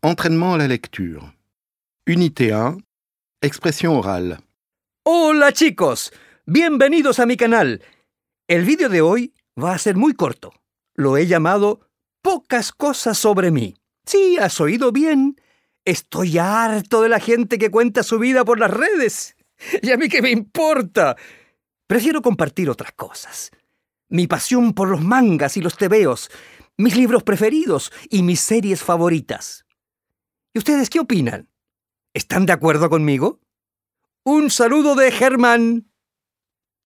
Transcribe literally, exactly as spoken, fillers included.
Entraînement à la lecture. Unité un. Expression orale. Hola chicos, bienvenidos a mi canal. El vídeo de hoy va a ser muy corto. Lo he llamado Pocas cosas sobre mí. Sí, has oído bien. Estoy harto de la gente que cuenta su vida por las redes. ¿Y a mí qué me importa? Prefiero compartir otras cosas. Mi pasión por los mangas y los tebeos, mis libros preferidos y mis series favoritas. ¿Y ustedes qué opinan? ¿Están de acuerdo conmigo? Un saludo de Germán.